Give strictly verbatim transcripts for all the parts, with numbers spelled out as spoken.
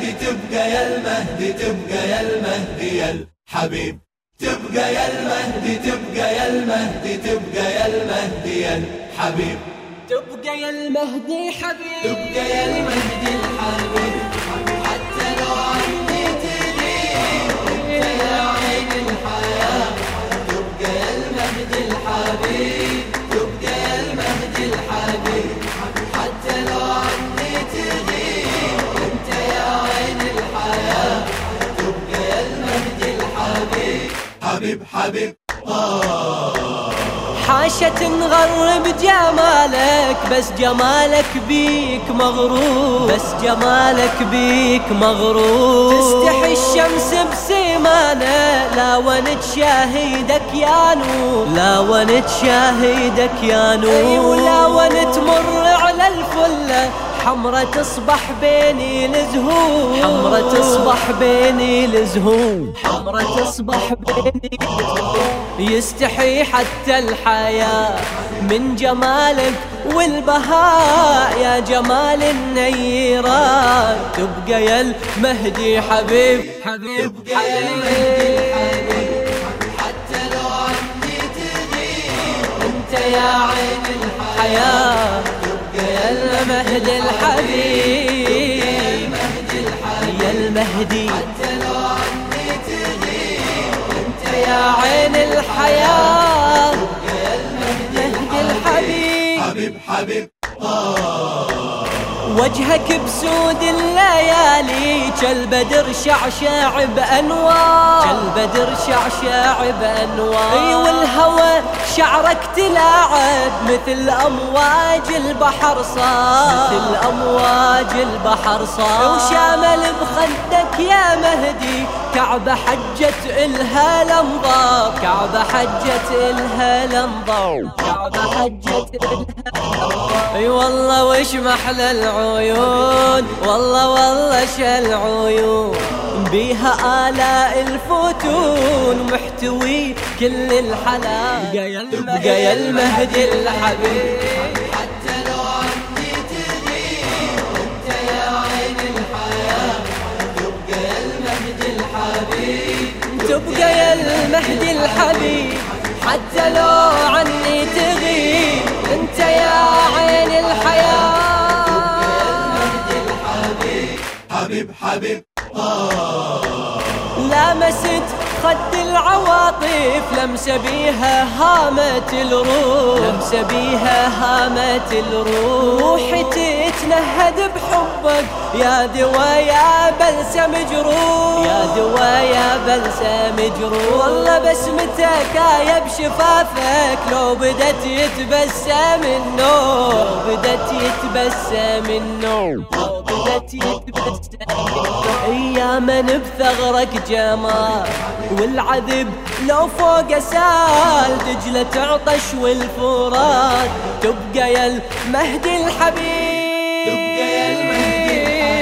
المهدي تبقى يا المهدي تبقى يا المهدي يا الحبيب، تبقى يا المهدي تبقى يا المهدي تبقى يا المهدي يا الحبيب، تبقى يا المهدي حبيب، تبقى يا المهدي الحبيب، حتى لو عني تغيب انت يا عين الحياة، تبقى يا المهدي الحبيب، تبقى يا المهدي الحبيب، حتى لو عني تغيب انت يا عين الحياة، تبقى يا المهدي الحبيب، حبيب حبيب آه. حاشة نغرب جمالك بس جمالك بيك مغرور، بس جمالك بيك مغرور، تستحي الشمس بسيمانه لا ونت شاهدك يا نور، لا ونت شاهدك يا نور، اي ولا ونت مر على الفله حمرة تصبح بيني الزهور، حمرة تصبح بيني الزهور، حمرة تصبح بيني الزهور، يستحي حتى الحياة من جمالك والبهاء يا جمال النيرات، تبقى يا المهدي حبيب حبيب تبقى يا المهدي الحبيب، حتى لو عني تغيب انت يا عين الحياة، يا المهدي الحبيب، يا المهدي حتى لو عني تغيب انت يا عين الحياة، يا المهدي الحبيب، حبيب حبيب آه. وجهك بسود الليالي كالبدر شعشاع بأنوار، كالبدر شعشاع بأنوار، اي والهوى شعرك تلاعب مثل أمواج البحر صار، مثل أمواج البحر صار، وشامل بخدك يا مهدي كعبة حجت إلها الأنظار، كعبة حجت إلها الأنظار، كعبة حجت إلها الأنظار، اي والله وش محلى العيون، والله والله شل عيون بيها آلاء الفتون محتوي كل الحلال، تبقى يا المهدي الحبيب، حتى لو عني تغيب انت يا عين الحياة، تبقى يا المهدي الحبيب، تبقى يا المهدي الحبيب، حتى لو عني تغيب انت يا عين الحياة، حبيب حبيب آه. لامست خد العواطف لمسة بيها هامت الروح، لمسة بيها هامت الروح، روحي تتنهد بحبك يا دوايا بلسم جروح، يا دوايا بلسم جروح، والله بسمتك آية بشفافك لو بدت يتبسم النور، لو بدت يتبسم النور، لو بدت يتبسم النور، يا من بثغرك جمال والعذب لو فوق سال دجلة تعطش والفرات، تبقى يا المهدي الحبيب، تبقى يا المهدي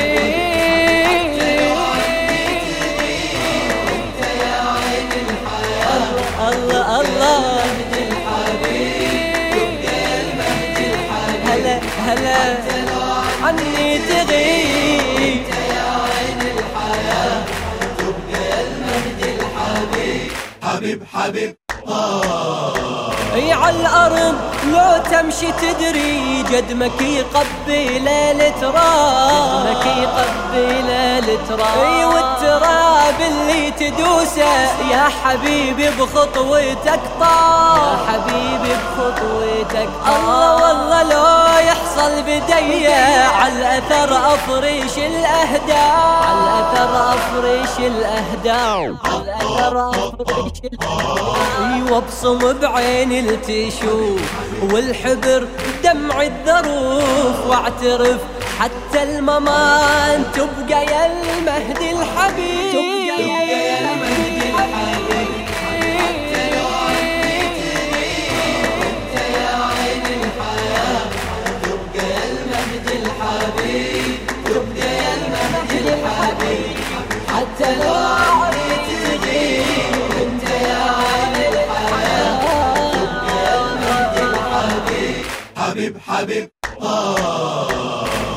الحبيب، انت يا عين الحياة، الله الله المهدي الحبيب، تبقى يا المهدي الحبيب، هلا هلا عني تغيب انت يا عين الحياة، تبقى يا المهدي الحبيب، حبيب حبيب آه. اي على الارض لو تمشي تدري جدمك يقبل التراب، جدمك يقبل التراب، اي والتراب اللي تدوسه يا حبيبي بخطوتك طار، يا حبيبي بخطوتك طار، الله والله لو يحصل بدي على الاثر افرش الاهداف، على الاثر افرش الاهداف، على الاثر افرش الاهداف، اي وابصم بعين التشوف والحبر دمع الذروف، واعترف حتى الممان تبقى يا المهدي الحبيب، تبقى يا المهدي الحبيب، حتى لو عني تغيب انت يا عين الحياة، تبقى يا المهدي الحبيب، تبقى يا المهدي الحبيب، حتى لو عني تغيب انت يا عين الحياة، تبقى يا المهدي الحبيب، حبيب حبيب آه. غاز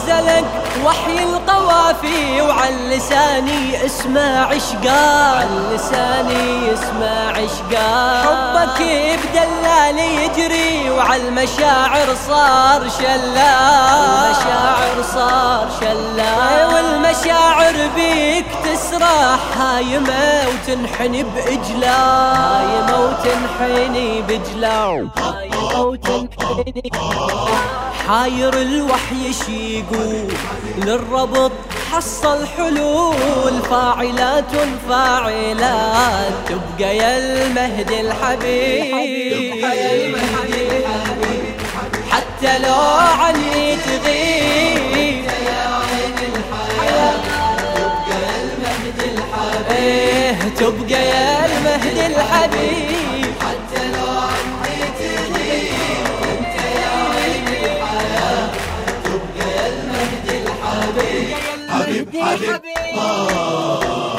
نزلك وحي القوافي وعن لساني اسمع عشقا، عن لساني اسمع عشقا. حبك بدلال يجري وعلى المشاعر صار شلال، المشاعر صار شلال، والمشاعر بيك تسرح هايمة وتنحني بإجلال، هايمة وتنحني بإجلال، هايمة وتنحني. حاير الوحي شيقول للربط حصل حلول، فاعلات فاعلات تبقى يا المهدي الحبيب، تبقى يا المهدي الحبيب حتى لو عني تغيب يا عين الحياة، تبقى يا المهدي الحبيب، تبقى يا المهدي الحبيب حتى لو عني تغيب انت يا عين الحياة، تبقى يا المهدي الحبيب. حبيب حبيب